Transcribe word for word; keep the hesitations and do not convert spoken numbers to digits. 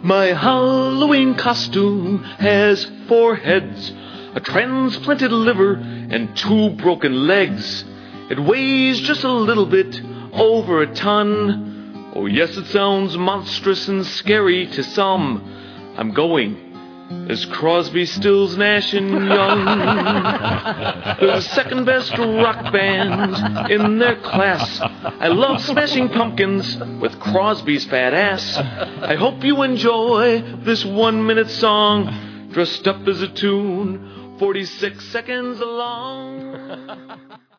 My Halloween costume has four heads, a transplanted liver, and two broken legs. It weighs just a little bit over a ton. Oh yes, it sounds monstrous and scary to some. I'm going as Crosby, Stills, Nash and Young. They're the second best rock band in their class. I love Smashing Pumpkins with Crosby's fat ass. I hope you enjoy this one-minute song, dressed up as a tune, forty-six seconds long.